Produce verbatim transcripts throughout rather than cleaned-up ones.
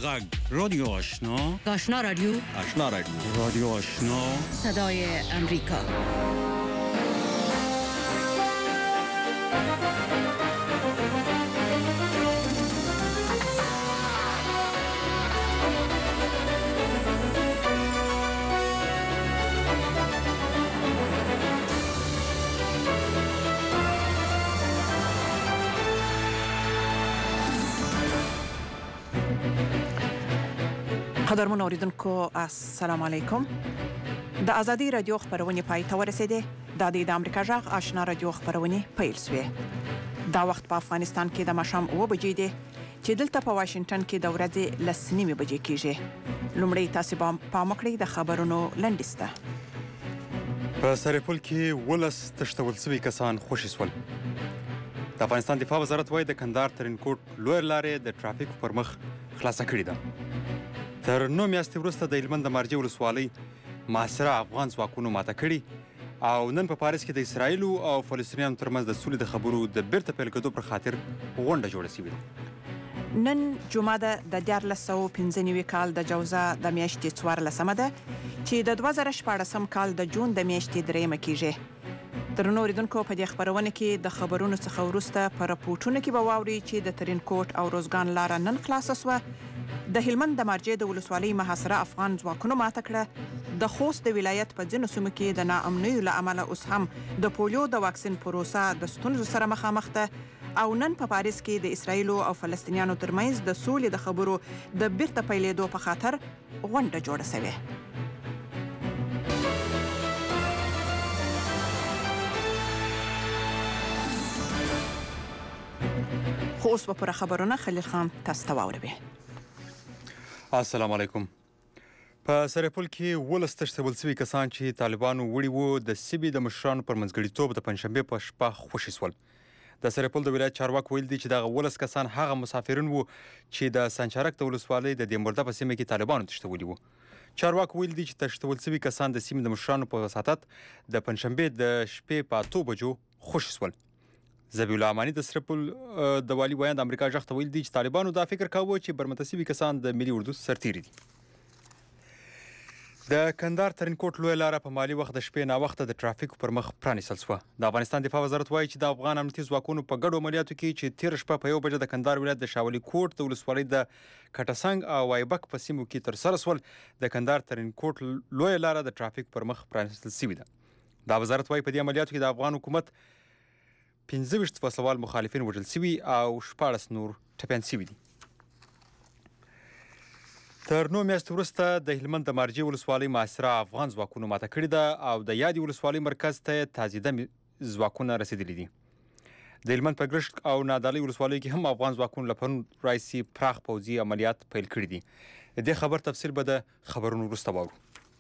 غږ رادیو آشنا آشنا رادیو آشنا رادیو رادیو آشنا صدای امریکا. قدرمن اوریدونکو السلام علیکم. د ازادي رادیو خبرونه پای ته ورسیده. د د امریکا جغ آشنا رادیو خبرونه پیل شوه. دا وخت په افغانستان کې د مشام او بجې دي چې دلته په واشنگټن کې د ورځې لسنیمه بجې کېږي. لومړی تاسو په مکړې د خبرونو لنډسته. په سرپل کې ولس تشتول سوي کسان خوشي سول. د افغانستان دفاع وزارت وايي د کندهار ترینکوټ لوی لارې د ټرافیک پر مخ خلاصه کړې ده. تر نو میاشتې وروسته د هلمند د مارجې ولسوالۍ محاصره افغان ځواکونو ماته کړي او نن په پاریس کې د اسرایلو او فلسطینیانو ترمنځ د سولې د خبرو د بیرته پیل کېدو پر خاطر غونډه جوړه شوې ده. نن جمعه ده د دیارلس سوه پنځه نوي کال د جوزا د میاشتې څوارلسمه ده چې د دوه زره شپاړسم کال د جون د میاشتې درېیمه کېږي. درنو اوریدونکو په دې خبرونه کې د خبرونو څخه وروسته په راپورټونو کې به واورئ چې د ترینکوټ او روزګان لاره نن خلاصه سوه. د هلمند د مارجې د ولسوالۍ محاصره افغان ځواکونو ماته کړه. د خوست د ولایت په ځینو سیمو کې د ناامنیو له امله اوس هم د پولیو د واکسین پروسه د ستونزو سره مخامخ ده او نن په پاریس کې د اسرایلو او فلسطینیانو ترمنځ د سولې د خبرو د بیرته پیلېدو په خاطر غونډه جوړه شوې. خو اوس به پر خبرونه خلیل خان تاسو ته واوروي. السلام علیکم. په سرپل کې ولس تشتول سوي کسان چې طالبانو وړي وو د سیبي د مشرانو پر منځګړیتوب د پنجشنبې په شپه خوشي سول. د سرپل د ولایت چارواکو ویل دي چې دغه ولس کسان هغه مسافرین وو چې د سنچارک د ولسوالۍ د دیمورده په سیمه کې طالبانو تشتولي وو. چارواکو ویل دي چې تشتول سوي کسان د سیمې د مشرانو په وساطت د پنجشنبې د شپې په اتو بجو خوشي سول. زبیح الله امانی د سرپل د والي ویان د امریکا جغ ته ویل دي چې طالبانو دا فکر کاوه چې برمتسوي کسان د ملي اردو سرتیري دي. د کندهار ترینکوټ لوی لاره په مالي وخت د شپې ناوخته د ټرافیک پر مخ پرانیستل شوه. د افغانستان دفاع وزارت وایي چې د افغان امنیتي ځواکونو په ګډو عملیاتو کې چې تېره شپه په یو بجه د کندهار ولایت د شاولي کوټ د ولسوالۍ د کټسنګ او وایبک په سیمو کې ترسره سول. د کندهار ترینکوټ لوی لاره د ټرافیک پر مخ پرانیستل شوې ده. دا وزارت وایي په دې عملیاتو کې د افغان حکومت پنځه ویشت وسلوال مخالفین وژل سوي او شپاړس نور ټپیان سوي دي. تر نو میاشتې وروسته د هلمند د مارجې ولسوالۍ محاصره افغان ځواکونو ماته کړې ده او د یادې ولسوالۍ مرکز ته تازیده ځواکونه رسېدلي دي. د هلمند په ګرشک او نادعلي ولسوالیو کې هم افغان ځواکونو له پرون راهیسې پراخ پوځي عملیات پیل کړي دي. د دې خبر تفصیل به د خبرونو وروسته واورو.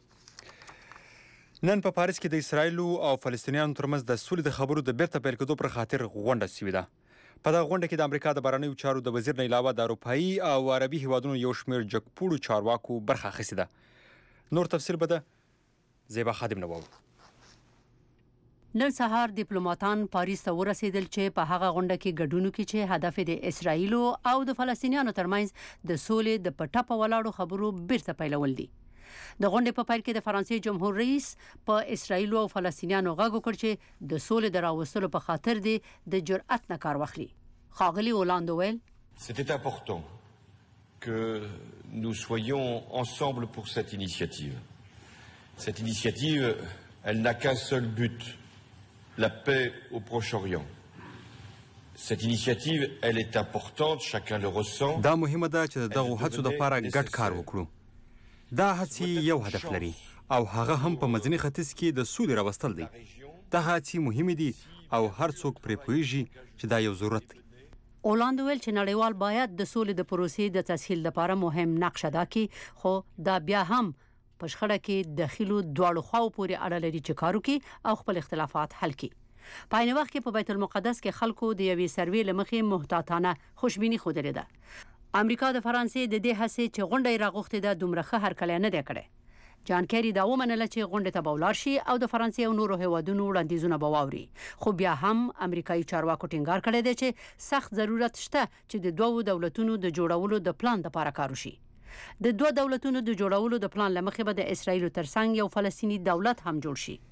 نن په پاریس کې د اسرایلو او فلسطینیانو ترمنځ د سولې د خبرو د بیرته پیل کېدو پر خاطر غونډه شوې ده. په دغه غونډه کې د امریکا د بهرنیو چارو د وزیر نه علاوه د اروپایي او عربي هیوادونو یو شمېر جګپوړو چارواکو برخه اخیستې ده. نور تفصیل به د زیبا خادم نه واورو. نن سهار دیپلوماتان پاریس ته ورسېدل چې په هغه غونډه کې ګډون کې چې هدف د اسرایلو او د فلسطینیانو ترمنځ د سولې د پټه په ولاړو خبرو بیرته پیلول دي. د غونډې په پیل کې د فرانسې جمهور رئیس په اسرایلو او فلسطینیانو غږ وکړ چې د سولې د راوستلو په خاطر دی د جرأت نه کار واخلي. ښاغلي هولاند وویل C'était important que nous soyons ensemble pour cette initiative. Cette initiative, elle n'a qu'un seul but, la paix au Proche-Orient. Cette initiative, elle est importante, chacun le ressent. دا مهمه ده چې دغه هڅو لپاره ګډ کار وکړو. دا هڅې یو هدف لري او هغه هم په منځني ختیځ کې د سولې راوستل دی. دا هڅې مهمې دي او هر څوک پرې پوهیږي چې دا یو ضرورت دی. هولاند ویل چې نړیوال باید د سولې د پروسې د تسهیل لپاره مهم نقش ادا کړي، خو دا بیا هم په شخړه کې دخیلو دواړو خواو پورې اړه لري چې کار وکړي او خپل اختلافات حل کړي. په عین وخت کې په بیت المقدس کې خلکو د یوې سروې له مخې محتاطانه خوشبیني ښودلې ده. امریکا د فرانسې د دې هڅې چې غونډه یې راغوښتې ده دومره ښه هرکلی نه دی کړی. جان کیری دا ومنله چې غونډې ته به ولاړ شي او د فرانسې او نورو هیوادونو وړاندیزونه به واوري، خو بیا هم امریکایي چارواکو ټینګار کړی دی چې سخت ضرورت شته چې د دوو دولتونو د جوړولو د پلان لپاره کار وشي. د دوه دولتونو د جوړولو د پلان لمخې به د اسرایل ترڅنګ یو فلسطینی دولت هم جوړ شي.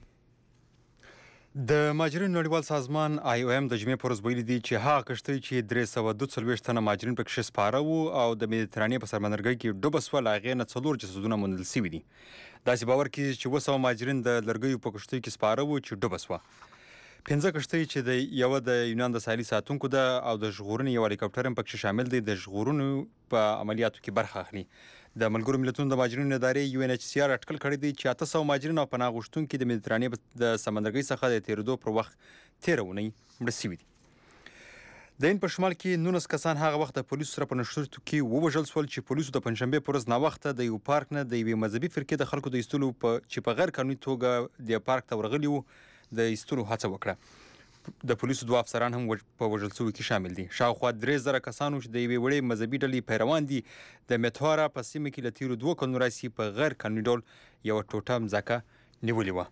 د مهاجرینو نړیوال سازمان آی او ام د جمعې په ورځ ویلي دي چې هغه کښتۍ چې درې سوه دوه څلوېښت تنه مهاجرین پکې سپاره وو او د مدیترانې په سمندرګي کې ډوبه سوه، له هغې نه څلور جسدونه موندل سوي دي. داسې باور کېږي چې اووه سوه مهاجرین د لرګیو په کښتیو کې سپاره وو چې ډوبه سوه. پنځه کښتۍ چې د یوه د یونان د ساحلي ساتونکو ده او د ژغورنې یو هلیکاپټر هم پکې شامل دی، د ژغورنو په عملیاتو کې برخه اخلي. د ملګرو ملتونو د مهاجرینو ادارې یو ان ایچ سی آر اټکل کړی دی چې اته سوه مهاجرین او پناه غوښتونکي د مدیترانې د سمندرګي څخه د تېرېدو پر وخت تېره اونۍ مړه سوي دي. د هند په شمال کې نولس کسان هغه وخت د پولیسو سره په نښتو کې ووژل شول چې پولیسو د پنجشنبې په ورځ ناوخته د یو پارک نه د یوې مذهبي فرقې د خلکو د ایستلو په چې په غیر قانوني توګه د پارک ته ورغلي وو د ایستلو هڅه وکړه. د پولیسو دوه افسران هم په وژل شویو کې شامل دي. شاوخوا درې زره کسانو چې د یوې وړې مذهبي ډلې پیروان دي د میتوارا په سیمه کې له تېرو دوه کلونو راهیسې په غیر قانوني ډول یوه ټوټه مځکه نیولې وه.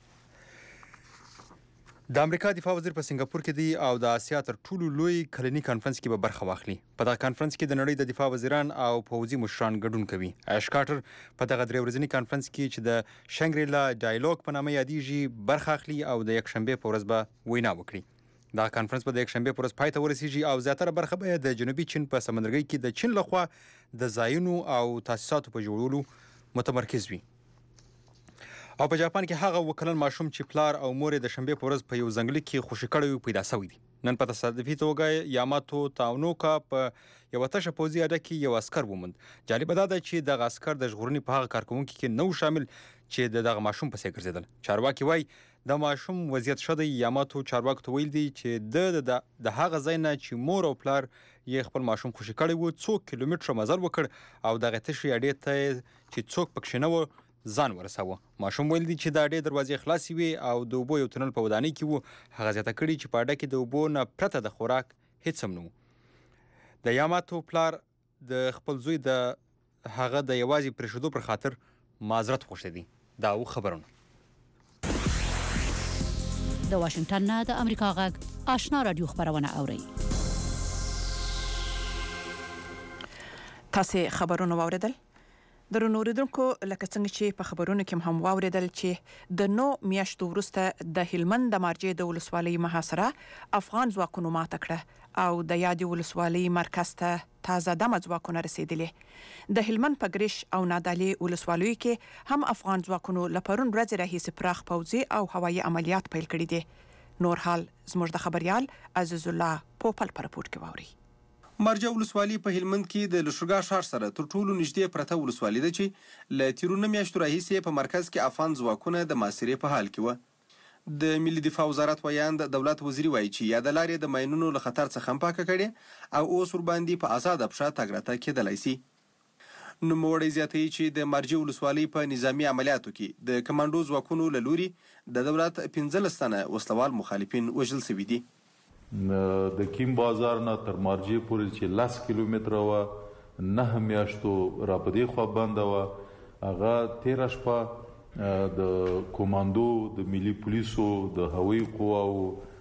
د امریکا دفاع وزیر په سنګاپور کې دی او د اسیا تر ټولو لوی کلني کانفرنس کې به برخه واخلي. په دغه کانفرنس کې د نړۍ د دفاع وزیران او پوځي مشران ګډون کوي. ایش کارټر په دغه درې ورځني کانفرنس کې چې د شنګریلا ډایالوګ په نامه یادیږي برخه اخلي او د یکشنبې په ورځ به وینا وکړي. دا کانفرنس به د یکشنبې په ورځ پای ته ورسیږي او زیاتره برخه به د جنوبي چین په سمندرګي کې د چین لخوا د ځایونو او تاسیساتو په جوړولو متمرکز وي. او په جاپان کې هغه وکلن ماشوم چې پلار او مور د شنبې په ورځ په یو ځنګل کې خوشي کړی پیدا شوی دی. نن په تصادفي توګه یاماتو تاونوکا په یوه تشه پوځي اډه کې یو عسکر وموند. جالبه دا ده چې دغه عسکر د ژغورنې په هغه کارکوونکي کې نه و شامل چې د دغه ماشوم پسې ګرځېدل. چارواکي وایي د ماشوم وضعیت ښه دی. یاماتو چارواکو ته ویل دي چې د د هغه ځای نه چې مور او پلار یې خپل ماشوم خوشي کړی و څو کیلومتره مزل وکړ او دغه تشې اډې ته چې څوک پکښې نه و ځان ورساوه. ماشوم ویل دي چې د اډې دروازې خلاصې وي او د اوبو یو تونل په ودانۍ کې و. هغه زیاته کړي چې په اډه کې د اوبو نه پرته د خوراک هیڅ هم نه و. د یاماتو پلار د خپل زوی د هغه د یوازې پرېښودو پر خاطر معذرت غوښتی دی. دا و خبرونه. د واشنګټن نه د امریکا غږ آشنا رادیو خبرونه اورئ. تاسې خبرونه واوریدل؟ درنو اوریدونکو، لکه څنګه چې په خبرونو کې هم واوریدل چې د نو میاشتو وروسته د هلمند د مارجې د ولسوالۍ محاصره افغان ځواکونو ماته کړه او د یادې ولسوالۍ مرکز ته تازه دمه ځواکونه رسیدلي. د هلمند په ګریش او نادعلي ولسوالیو کې هم افغان ځواکونو له پرون ورځې راهیسې پراخ پوځي او هوایي عملیات پیل کړي دي. نور حال زموږ د خبریال عزیز الله پوپل په رپورټ کې واوري. مارجه ولسوالي په هلمند کې د لښکرګاه ښار سره تر ټولو نږدې پرته ولسوالي ده چې له تیرو نه میاشتو راهیسې په مرکز کې افغان ځواکونه د محاصرې په حال کې وه. د ملي دفاع وزارت ویاند دولت وزیري وایي چې یاده لارې د ماینونو له خطر څخه هم پاکه کړې او اوس ورباندې په ازاده پښه تګ راتګ کېدلی سي. نوموړی زیاتوي چې د مارجې ولسوالۍ په نظامي عملیاتو کې د کمانډو ځواکونو له لوري د دولت پنځلس تنه وسلوال مخالفین وژل شوي دي. د کیم بازار نه تر مارجې پورې چې لس کیلومتره وه، نه میاشتو را په دې خوا بنده وه. هغه تېره شپه د کوماندو د ملي پولیسو د هوایي قواو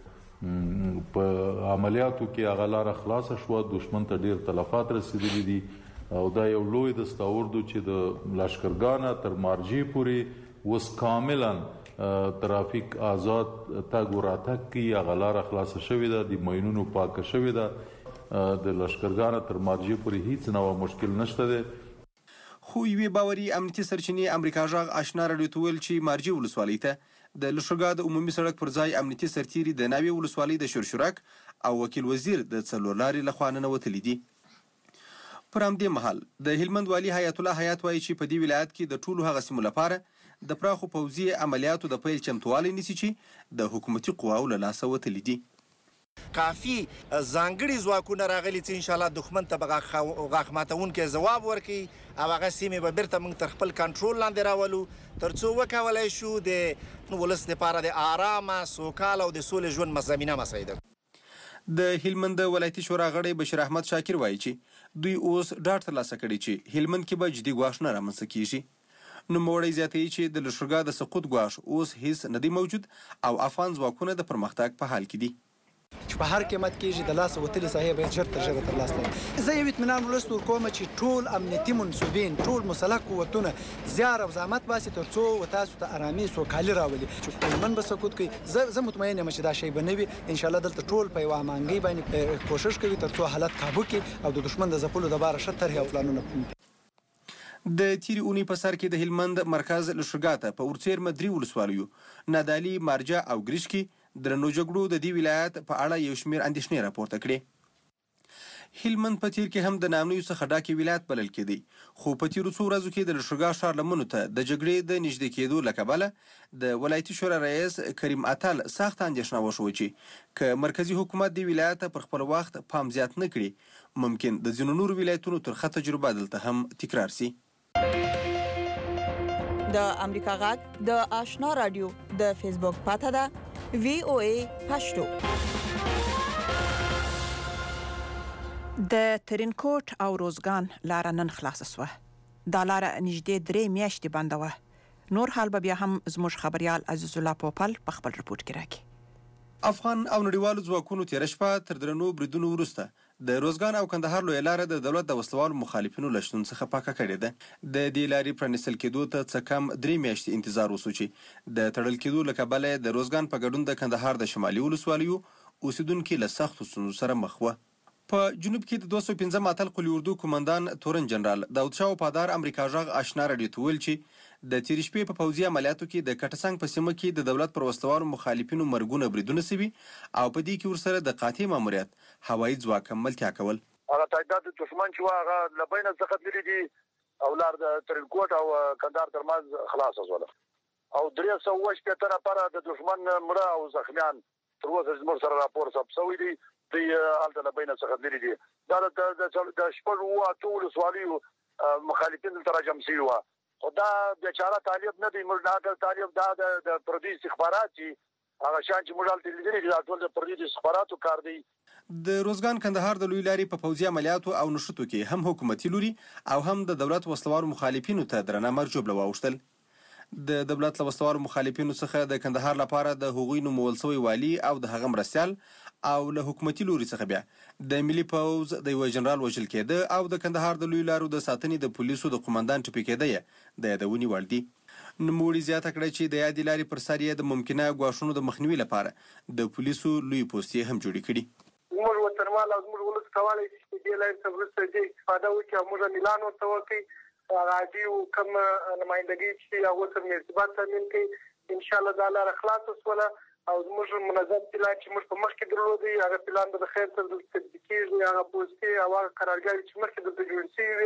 په عملیاتو کې هغه لاره خلاصه شوه. دښمن ته ډېر تلفات رسېدلي دي او دا یو لوی دستاورد چې د لښکرګاه نه تر مارجې پورې اوس کاملا ترافیک آزاد تګ و راتګ کوي. هغه لاره خلاصه شوې ده، د ماینونو پاکه شوې ده. د لښکرګاه نه تر مارجې پورې هیڅ نوع مشکل نشته دی. خو یوې باوري امنیتي سرچینې امریکا غږ آشنا راډیو ته ویل چې مارجې ولسوالۍ ته د لښکرګاه د عمومي سړک پر ځای امنیتي سرتیري د ناوې ولسوالۍ د شرشرک او وکیل وزیر د څلور لارې لخوا ننوتلي دي. پر همدې مهال د هلمند والي حیات الله حیات وایي چې په دې ولایت کې د ټولو هغه سیمو لپاره د پراخو پوځي عملیاتو د پیل چمتوالی نیسي چې د حکومتي قواو له لاسه وتلي دي. کافي ځانګړي ځواکونه راغلي چې انشاءالله دښمن ته به غاښ ماتونکی ځواب ورکوي او هغه سیمې به بیرته موږ تر خپل کنټرول لاندې راولو تر څو وکولی شو د ولس لپاره د آرامه سوکاله او د سولې ژوند زمینه مساعده. د هلمند ولایتي شورا غړی بشیر احمد شاکر وایي چې دوی اوس ډاډ ترلاسه کړي چې هلمند کې به جدي ګواښ نه رامنځته کیږي. نوموړی زیاتوي چې د لښکرګاه د سقوط ګواښ اوس هیڅ نه دی موجود او افغان ځواکونه د پرمختګ په حال کې دي. چې په هر قیمت کېږي د لاس وتلې ساحې باید ژر تر ژره ترلاسه کړي. زه یو اطمینان ولس ورکوم چې ټول امنیتي منصوبین ټول مسلح قوتونه زیار او زحمت باسي تر څو تاسو ته آرامي سوکالي راولي چې هلمند به سقوط کوي. زه زه مطمئن یم چې دا شی به نه وي. انشاءالله دلته ټول په یوه امانګۍ باندې کوشش کوي تر څو حالت کابو کړي او د دښمن د ځپلو دپاره ښه طرحې او پلانونه. د تیرې اونۍ په سر کې د هلمند مرکز لشرګاته په ورڅیرمه درې ولسوالیو نادعلي، مارجه او ګریش کې درنو جګړو د دې ولایت په اړه یو شمېر اندېښنې راپورته کړې. هلمند په تیر کې هم د نامنیو څخه ډاکې ولایت بلل کېدی، خو په تیرو څو ورځو کې د لشرګا ښار لمنو ته د جګړې د نږدې کېدو له کبله د ولایتي شورا رئیس کریم اتل سخت اندېښنه وښوده چې که مرکزي حکومت دې ولایت ته پر خپل وخت پام زیات نه کړي، ممکن د ځینو نورو ولایتونو ترخه تجربه دلته هم تکرار سي. د امریکا غږ د آشنا رادیو د فیسبوک پاته ده وی او ای پښتو. د ترینکوټ او روزګان لار نن خلاص شوه. دا لار نږدې درې میاشتې بنده وه. نور حال به بیا هم زموږ خبريال عزیز الله پوپل په خپل رپورټ کې راکړي. افغان او نړیوالو ځواکونو تېره شپه تر درنو بریدونو وروسته د روزګان او کندهار لویه لاره د دولت د وسلوالو مخالفینو له شتون څخه پاکه کړې ده. د دې لارې پرانیستل کېدو ته څه کم درې میاشتې انتظار وسو چې د تړل کېدو له کبله د روزګان په ګډون د کندهار د شمالي ولسوالیو اوسیدونکي له سختو ستونزو سره مخ وه. په جنوب کې د دوه سوه پنځم اتل قلي اردو قومندان تورن جنرال داود شاه وفادار امریکا غږ آشنا راډیو ته ویل چې د تېرې شپې په پوځي عملیاتو کې د کټسنګ په سیمه کې د دولت پر وسلوالو مخالفینو مرګونه بریدونه سوي او په دې کې ورسره د قاطع ماموریت هوایي ځواک هم ملتیا کول. هغه تعداد دښمن چې وه هغه له بینه څخه تللي دي او لار د ترینکوټ او کندهار ترمنځ خلاصه شوله او درې سوه اووه شپېته نفره د دښمن مړه او زخمیان تر اوسه زموږ سره راپور ثبت شوي دي. دوی هلته له بینه څخه تللي دي. دا د شپږ اووه اتو ولسوالیو مخالفین دلته راجمع شوي وه. خو دا بیچاره طالب نه دی، موږ دا طالب دا د پردي استخبارات چې هغه شان چې موږ هلته لیدلي دي دا ټول د پردي استخباراتو کار دی. د روزګان کندهار د لوی لارې په پوځي عملیاتو او نښتو کې هم حکومتي لوري او هم د دولت وسلوالو مخالفینو ته درنه مرجوبله واوښتل. د دولت له وسلوالو مخالفینو څخه د کندهار لپاره د هغوی نومول سوی والي او د هغه مرستیال او له حکومتي لوري څخه بیا د ملي پوځ د یوه جنرال وژل کېده او د کندهار د لوی لارو د ساتنې د پولیسو د قومندان ټپي کېده یې د یادونې وړ دي. نوموړي زیاته کړه چې د یادې لارې پر سر یې د ممکنه ګواښونو د مخنیوي لپاره د پولیسو لوی پوستې هم جوړې کړي. موږ وطنوال او زموږ ولس کولی شي چې دې لارې څخه وروسته دې استفاده وکړي او موږ میلان ورته وکړي. عادي او کوم نمایندګي چې هغو سره مې ارتباط تامین کړي. انشاءالله دا لاره خلاصه شوله او زموږ منظم پلان چې موږ په مخکې درلودی هغه پلان به د خیر سره دلته تطبیق کېږي. هغه پوستې او هغه قرارګاوې چې مخکې دلته جوړې شوي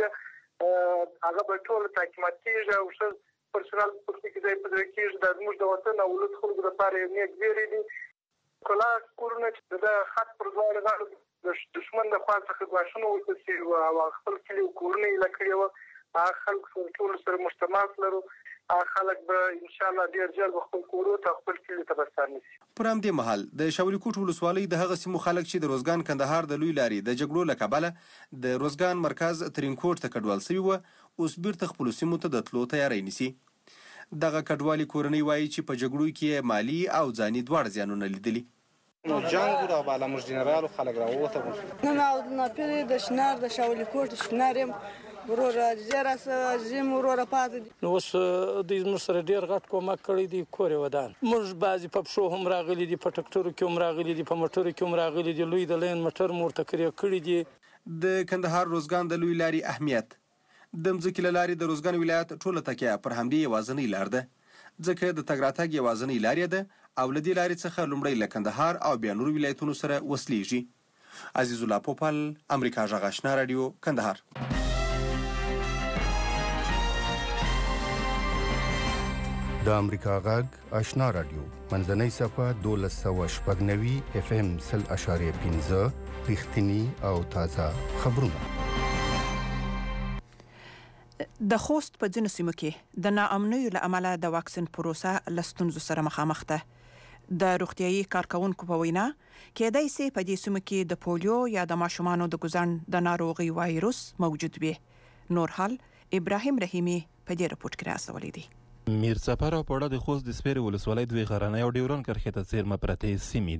وي هغه به ټول تعقیمات کېږي او ښه پرسونال په پوستې کې ځای په ځای کېږي. دا زموږ د وطن او ولس خلکو لپاره یو نیک زیری دی. کلا کورونه چې د خط پر دواړو غاړو د دښمن د خوا څخه ګواښونه وکړل شوي او خپل کلي او کورونه یې ایله کړي وه. هغه خلک سره ټولو سره مجتماعات لرو. هغه خلک به انشاءالله ډېر ژر به خپل کورو ته خپل کلي ته به ستانه شي. پر همدې مهال د شاولي کوټ ولسوالۍ د هغه سیمو خلک چې د روزګان کندهار د لوی لارې د جګړو له کبله د روزګان مرکز ترینکوټ ته کډوال شوي وه اوس بیرته خپلو سیمو ته د تلو تیاری نیسي. دغه کډوالي کورنۍ وایي چې په جګړو کې مالي او ځاني دواړه زیانونه لیدلي. نو جنگ بود او بالا مش جنرال و خلق را وته بود نه نه نه پیری د شنار د شاولي کوټ شنارم ورور زیرا زم ورور پات نو اوس د زموږ سره ډیر غټ کومک کړی دی کورې ودان. موږ بعضې په پښو هم راغلي دي، په ټکټرو کې هم راغلي دي، په موټرو کې هم راغلي دي. لوی د لین موټر مو ورته کړی دي. د کندهار روزګان د لوی لارې اهمیت د مځکې له لارې د روزګان ولایت ټوله تکیه پر همدې یوازینۍ لار ده، ځکه د تګ راتګ یوازینۍ لارې ده او له دې لارې څخه لومړی له کندهار او بیا نورو ولایتونو سره وصلېږي. عزیز الله پوپل، امریکا غږ آشنا راډیو، کندهار. د امریکا غږ آشنا راډیو منځنۍ صفحه دولس سوه شپږ نوي اف ام سل اشاریه پنځه رښتیني او تازه خبرونه. د خوست په ځینو سیمو کې د ناامنیو له امله د واکسین پروسه له ستونزو سره مخامخ ده. د روغتیايي کارکونکو په وینا کېدای سي په دې سیمو کې د پولیو یا د ماشومانو د ګزند د ناروغي وایروس موجود وي. نور حال ابراهیم رحیمی په دې رپورټ کې راځولې دي. میرسفر او پړه د خوست د سپیرې ولسوالۍ دوی غرنۍ او ډیورن کرښې ته څیرمه پرتې سیمې دي.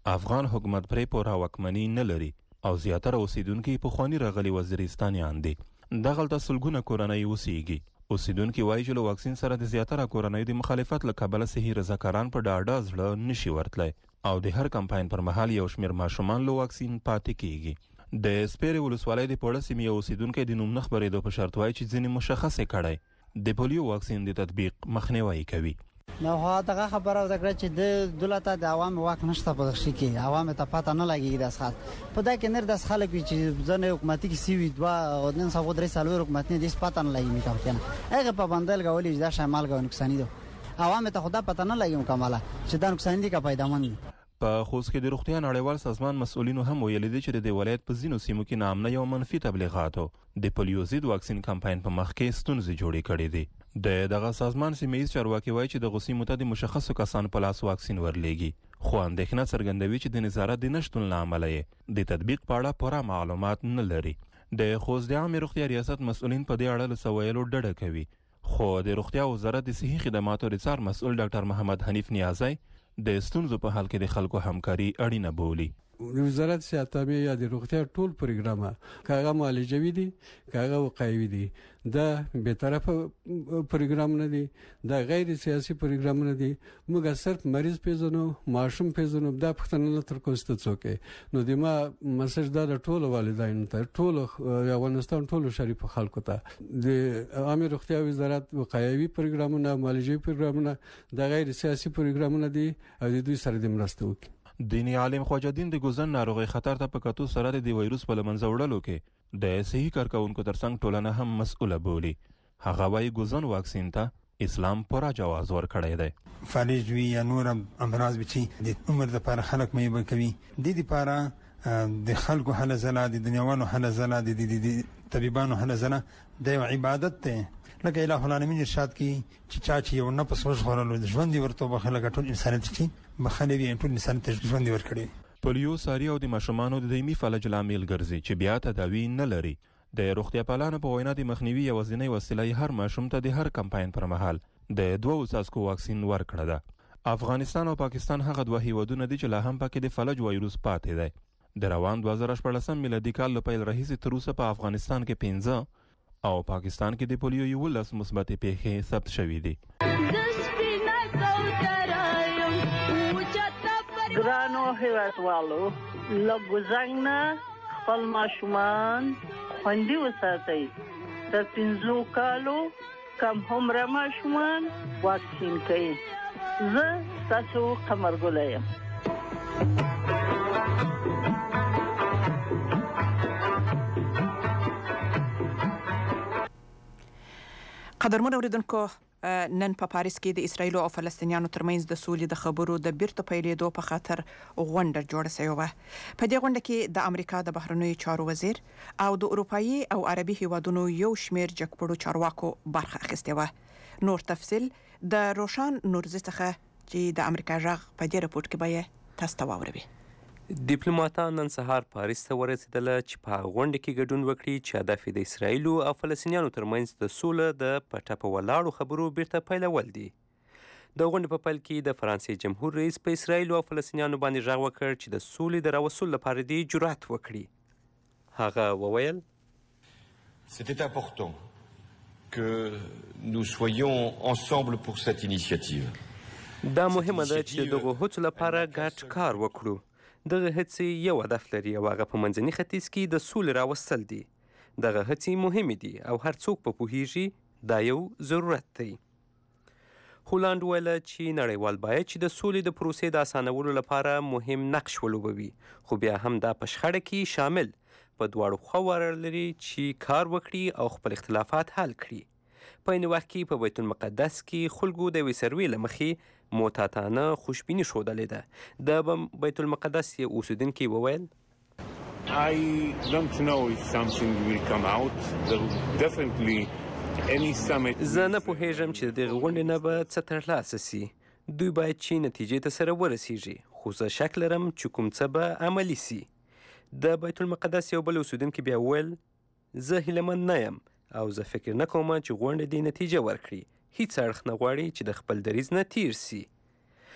افغان حکومت پرې پوره واکمني نه لري او زیاتره اوسیدونکي پخواني راغلي وزیرستانیان دي. دغلته سلګونه کورنۍ اوسیږي. اوسیدونکي وایي چې له واکسین سره د زیاتره کورنیو د مخالفت له کبله صحي رضاکاران په ډاډه زړه نشي ورتلی او د هر کمپاین پر مهال یو شمېر ماشومان له واکسین پاتې کیږي. د سپیرې ولسوالۍ د پوړه سیمې یو اوسیدونکی د نوم نه خپرېدو په شرط وایي چې ځینې مشخصې کړی د پولیو واکسین د تطبیق مخنیوی کوي. نو دغه خبره وکړه چې د دولت د عوام واک نشته په دغه کې عوام ته پاته نه لګي د اسخات په دا کې نر د خلک چې ځنه حکومتي کې سی وی دوا او نن سبا درې سالو حکومت نه دې پاته نه لګي میته کنه هغه په بندل غولې دا شمال غو نقصان دي عوام ته خدا پاته نه لګي مکمله چې دا نقصان دي کا پیدامن. په خوست کې د روغتیا نړیوال سازمان مسؤلینو هم ویلي دي چې د ولایت په ځینو سیمو کې نامنه یو منفي تبلیغاتو د پولیو ضد واکسین کمپاین په مخ کې ستونزې جوړې کړې دي. د دغه سازمان سیمه‌ایز چارواکي وایي چې د غسیمو ته د مشخصو کسانو په لاس واکسین ورلېږي خو اندېښنه څرګندوي چې د نظارت د نشتون له امله یې د تطبیق په اړه پوره معلومات نه لري. د خوست د عامې روغتیا ریاست مسؤلین په دې اړه له څه ویلو ډډه کوي خو د روغتیا وزارت د صحي خدماتو د څار مسؤل ډاکټر محمد حنیف نیازی د ستونزو په حل کې د خلکو همکاري اړینه بولي. د وزارت صحت یا د روغتیا ټول پروګرام کاغه معالجوي دي کاغه وقایوي دي دا به طرفه پروګرام نه دي دا غیر سیاسي پروګرام نه دي موږ صرف مریض پیژنو ماشوم پیژنو دا پښتنه تر کوسته څوکې نو د ما مسج دا ټول والدین ته ټول افغانستان ټول شریف خلکو ته د عامه روغتیا وزارت وقایوي پروګرامونه معالجوي پروګرامونه دا غیر سیاسي پروګرامونه دي او د دوی سره د مرسته وکړي. دینی عالم خواجه دین د ګوزن ناروغي خطر ته په کتو سره د وایروس په لمنځه وړلو کې د صحي کارکونکو ترڅنګ ټولنه هم مسؤله بولي. هغه وايي ګوزن واکسین ته اسلام پوره جواز ورکړی دی. فالج وی یا نور امراض بچي د عمر لپاره خلک مې کوي د دې لپاره د خلکو حل زلا د دنیاوانو حل زلا د طبيبانو حل زلا د عبادت ته لکه الہ العالمین ارشاد کی چې چا چې یو نفس وژغورلو د ژوند ورته بخلک ټول انسانیت چې بخنه وی ټول انسانیت ژوند ورکړي. پولیو ساری او د ماشومانو د دایمي فلج لامل ګرځي چې بیا تداوی نه لري. د روغتیا پالانو په وینا د مخنیوي یوازینۍ وسیله هر ماشوم ته د هر کمپاین پر مهال د دوه څاڅکو واکسین ورکړه ده. افغانستان او پاکستان هغه دوه هیوادونه دي چې لا هم پکې د فلج وایروس پاتې دی. د روان دوه زره شپږ میلادي کال له پیل راهیسې تر اوسه په افغانستان کې پنځه او پاکستان کې د پولیو یولس مثبتې پیښې ثبت شوې دي. ګرانو هیوادوالو له ګوزنګ نه خپل ماشومان خوندي وساتئ. تر پنځو کالو کم عمره ماشومان واکسین کوي. زه ستاسو قمرګله یم. قدرمن اوریدونکو نن په پاریس کې د اسرایل او فلسطینیانو ترمنځ د سولې د خبرو د بیرته پیلېدو په خاطر غونډه جوړه شوې وه. په دې غونډه کې د امریکا د بهرنیو چارو وزیر او د اروپایي او عربي هیوادونو یو شمېر جګپړو چارواکو برخه اخیستې وه. نور تفصیل د روشان نورزي څخه چې د امریکا غږ په دې رپورټ کې به تاسو ته واوروي. ډیپلوماټان نن سهار پاریس ته ورسېدل چې په غونډه کې ګډون وکړي چې هدف د اسرایل او فلسطینیانو ترمنځ د سوله د پټه په ولاړو خبرو بیرته پیلول دي. د غونډې په پیل کې د فرانسې جمهور رئیس په اسرایل او فلسطینیانو باندې غږ وکړ چې د سولې د راوستلو لپاره دې جرأت وکړي. هغه وویل C'était important que nous soyons ensemble pour cette initiative. دا مهمه ده چې دغه هڅو لپاره ګډ کار وکړو. دغه هڅې یو هدف لري او هغه په منځني ختیځ کې د سولې راوستل دي. دغه هڅې مهمې دي او هر څوک په پوهیږي دا یو ضرورت دی. هولند ویل چې نړیوال باید چې د سولې د پروسې د اسانولو لپاره مهم نقش ولوبوي خو بیا هم دا په شخړه کې شامل په دواړو خواو لري چې کار وکړي او خپل اختلافات حل کړي. په این وخت کې په بیت المقدس کې خلکو د یوې سروې له مخې معتادانه خوشبیني ښودلې ده. د بیت المقدس یې اوسیدونکي وویل I don't know if something will come out. There will definitely any summit. زه نه پوهیږم چې د دغه غونډې نه به څه ترلاسه سي. دوی باید چې نتیجې ته سره ورسیږي خو زه شک لرم چې کوم څه به عملي سي. د بیت المقدس یو بل اوسیدونکي بیا وویل زه هیلهمند نه یم او زه فکر نه کوم چې غونډه دې نتیجه ورکړي. هیڅ اړخ نه غواړي چې د خپل دریځ نه تیر سي.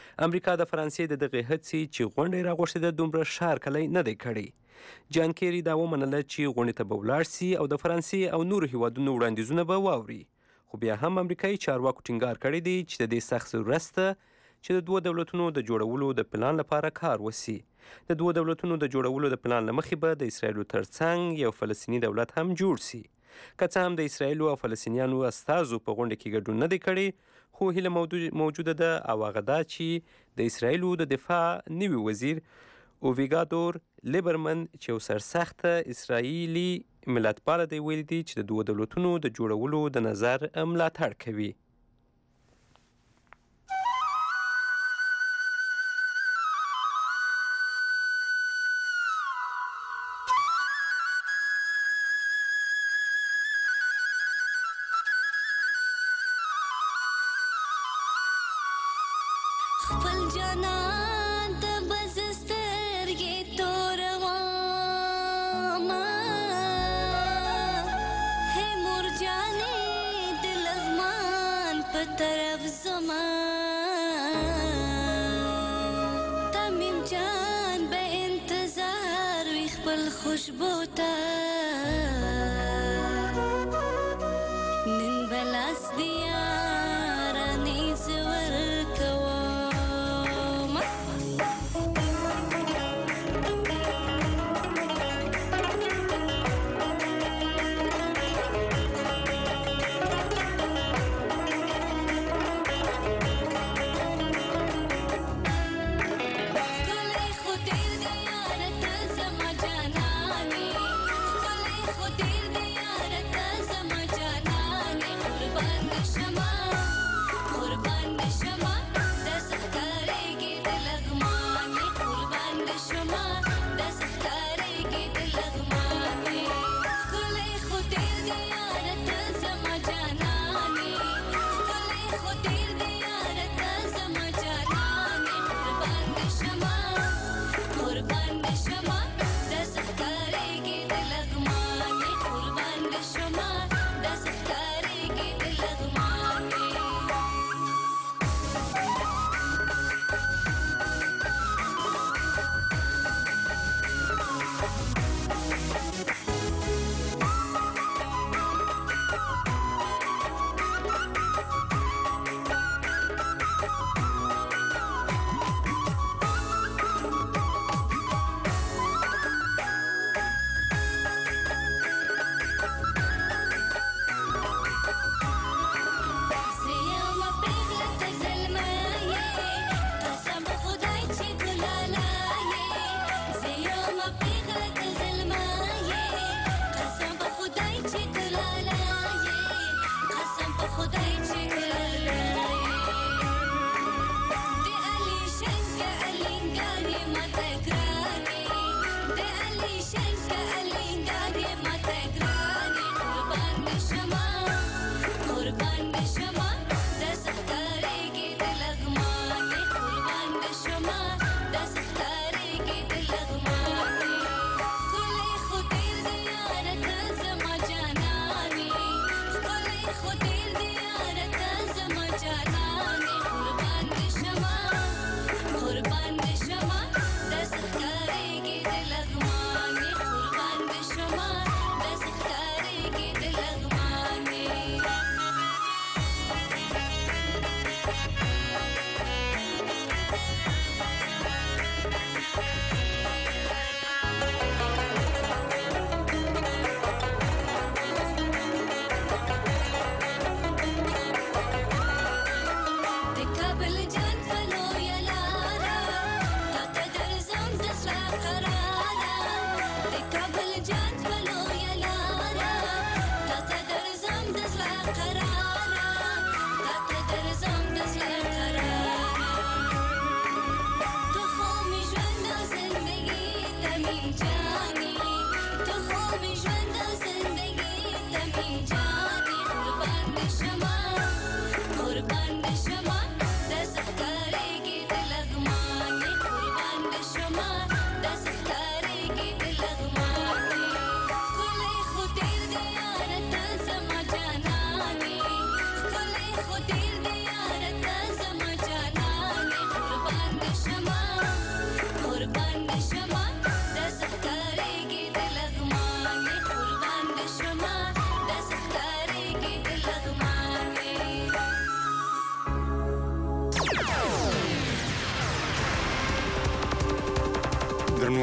امریکا د فرانسې د دغې هڅې چې غونډه یې راغوښتې ده دومره شارکلی نه دی کړی. جان کیری دا ومنله چې غونډې ته به ولاړ سي او د فرانسې او نورو هیوادونو وړاندیزونه به واوري. خو بیا هم امریکایي چارواکو ټینګار کړی دی چې د دې سخت ضرورت شته چې د دوه دولتونو د جوړولو د پلان لپاره کار وسي. د دوه دولتونو د جوړولو د پلان له مخې به د اسرائیلو ترڅنګ یو فلسطیني دولت هم جوړ سي. که څه هم د اسرائیلو او فلسطینیانو استازو په غونډه کې ګډون نه دی کړی، خو هیله موجوده ده او هغه دا چې د اسرائیلو د دفاع نوي وزیر اوویګادور لیبرمن چې یو سرسخته اسرائیلي ملتپاله دی ویلي دي چې د دوه دولتونو د جوړولو د نظر ملاتړ کوي. Shama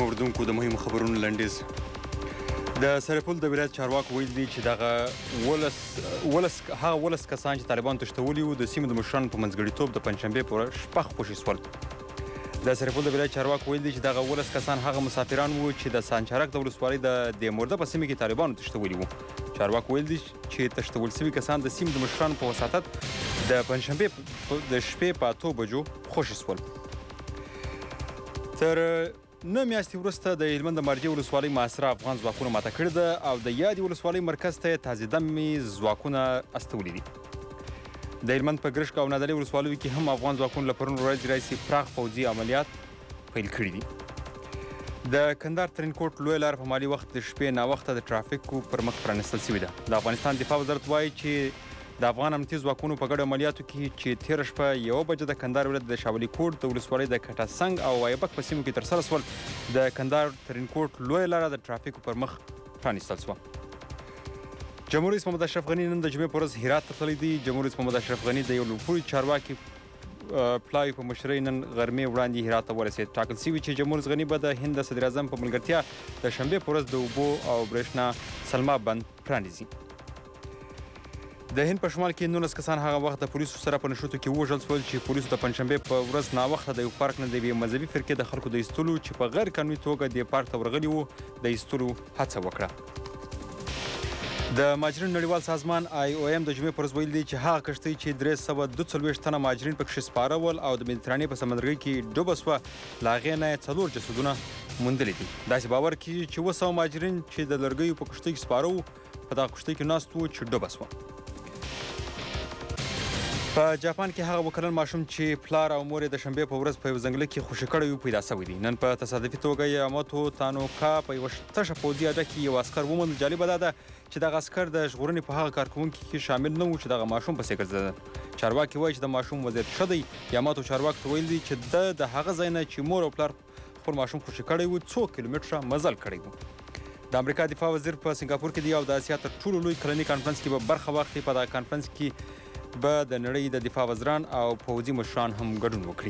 محترم اورېدونکو د مهمو خبرونو لنډیز. د سرپل د ولایت چارواکو ویل دي چې دغه ولس ولس هغه ولس کسان چې طالبان تښتولي وو د سیمې د مشرانو په منځګړیتوب د پنجشنبې په ورځ شپږ خوشي شول. د سرپل د ولایت چارواکو ویل دي چې دغه ولس کسان هغه مسافران وو چې د سانچارک د ولسوالۍ د دیمورده په سیمه کې طالبانو تښتولي وو. چارواکو ویل دي چې تښتول شوي کسان د سیمې د مشرانو په وساطت د پنجشنبې د شپې په اتو بجو خوشي شول. تر نه میاشتې وروسته د هلمند د مارجې ولسوالۍ محاصره افغان ځواکونو ماته کړې ده او د یادې ولسوالۍ مرکز ته یې تازه دمې ځواکونه استولي دي. د هلمند په ګرشک او نادعلي ولسوالیو کې هم افغان ځواکونو له پرون ورځې راهیسې پراخ پوځي عملیات پیل کړي دي. د کندهار ترینکوټ لویه لاره په مالي وخت د شپې ناوخته د ترافیکو پر مخ پرانیستل شوې ده. د افغانستان دفاع وزارت وایي چې د افغان امنیتي ځواکونو په ګډو عملیاتو کې چې تېره شپه یوه بجه د کندهار ولایت د شاولي کوټ د ولسوالۍ د کټه سنګ او وایبک په سیمو کې ترسره شول، د کندهار ترینکوټ لویه لاره د ترافیکو پر مخ پرانیستل شوه. جمهور رئیس محمد اشرف غني نن د جمعې په ورځ هرات ته تللی دی. جمهور رئیس محمد اشرف غني د یو لوړپوړي چارواکي پلاوي په مشرۍ نن غرمې وړاندې هرات ته ورسېد. ټاکل شوي چې جمهور رئیس غني به د هند د صدر اعظم په ملګرتیا د شنبې په ورځ د اوبو او برېښنا سلما بند پرانیزي. د هند په شمال کې نولس کسان هغه وخت د پولیسو سره په نښتو کې ووژل شول چې پولیسو د پنجشنبې په ورځ ناوخته د یو پارک نه د یوې مذهبي فرقې د خلکو د ایستلو چې په غیر قانوني توګه دې پارک ته ورغلي وو د ایستلو هڅه وکړه. د مهاجرینو نړیوال سازمان آی او ایم د جمعې پر ورځ ویل دي چې هغه کښتۍ چې درې سوه دوه څلوېښت تنه مهاجرین پکښې سپاره ول او د مدیترانې په سمندرګي کې ډوبه سوه، له هغې نه یې څلور جسدونه موندلي دي. داسې باور کېږي چې اووه سوه مهاجرین چې د لرګیو په کښتۍ کې سپاره وو په دغه کښتۍ کې ناست وو چې ډوبه سوه. په جاپان کې هغه وکلن ماشوم چې پلار او مور یې د شنبې په ورځ په یو ځنګله کې خوشي کړی وو پیدا شوی دی. نن په تصادفي توګه یاماتو تانوکا په یوه تشه پوځي اډه کې یو عسکر وموندل. جالبه دا ده چې دغه عسکر د ژغورنې په هغه کارکوونکي کې شامل نه و چې دغه ماشوم پسې ګرځېده. چارواکي وایي چې د ماشوم وضعیت ښه دی. یاماتو چارواکو ته ویل دي چې ده د هغه ځای نه چې مور او پلار خپل ماشوم خوشي کړی و څو کیلومتره مزل کړی و. د امریکا دفاع وزیر په سنګاپور کې دی او د اسیا تر ټولو لوی کلني کانفرنس کې به برخه واخلي. په دغه کانفرنس کې به د نړۍ د دفاع وزران او پوځي مشران هم ګډون وکړي.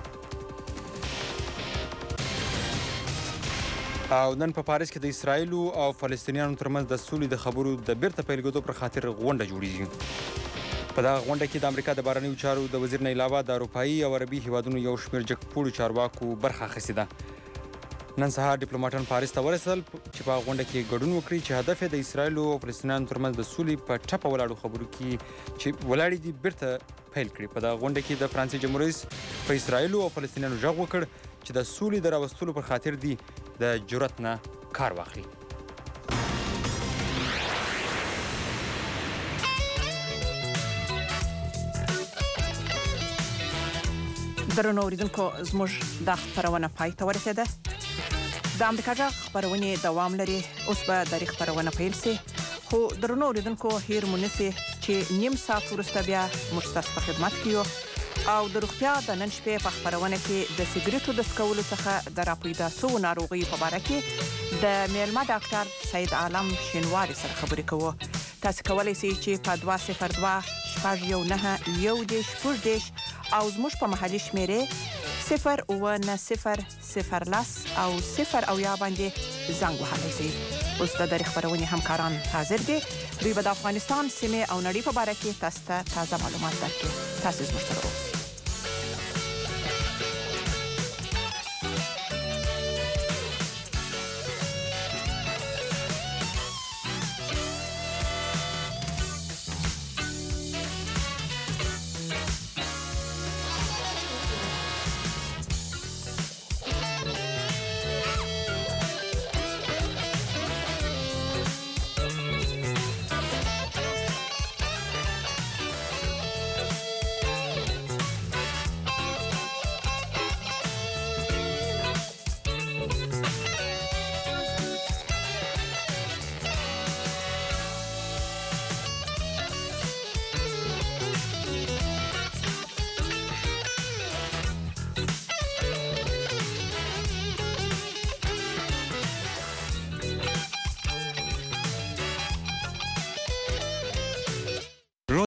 او نن په پاریس کې د اسرایلو او فلسطینیانو ترمنځ د سولې د خبرو د بیرته پیل کېدو پر خاطر غونډه جوړیږي. په دغه غونډه کې د امریکا د بهرنیو چارو د وزیر نه علاوه د اروپایي او عربي هیوادونو یو شمېر جګپوړو چارواکو برخه اخیستې ده. نن سهار ډیپلوماټان پاریس ته ورسېدل چې په غونډه کې ګډون وکړي چې هدف یې د اسرایلو او فلسطینیانو ترمنځ د سولې په ټپه ولاړو خبرو کې چې ولاړې دي بیرته پیل کړي. په دغه غونډه کې د فرانسې جمهور رئیس په اسرایلو او فلسطینیانو غږ وکړ چې د سولې د راوستلو پر خاطر دي د جرأت نه کار واخلي. درنو اوریدونکو زموږ دا خپرونه پای ته ورسېده. د امریکا غږ خپرونې دوام لري. اوس به د ریښ خپرونه پیل سي، خو درنو اوریدونکو هیر مو نسي چې نیم ساعت وروسته بیا موږ ستاسو په خدمت کې یو او د روغتیا د نن شپې په خپرونه کې د سګریټو د څکولو څخه د راپیدا سوو ناروغیو په باره کې د میلمه ډاکټر سید عالم شینواري سره خبرې کوو. تاسو کولی شئ چې په دوه صفر دوه شپږ یو نهه یو دېرش شپږ دېرش او زموږ په محلي شمېرې صفر اووه نه صفر صفر لس او صفر اویا باندې زنګ وهلی شئ. اوس د درې خپرونې همکاران حاضر دي. دوی به د افغانستان سیمې او نړۍ په باره کې تاسو ته تازه معلومات درکړي. تاسو زموږ سره اوسئ.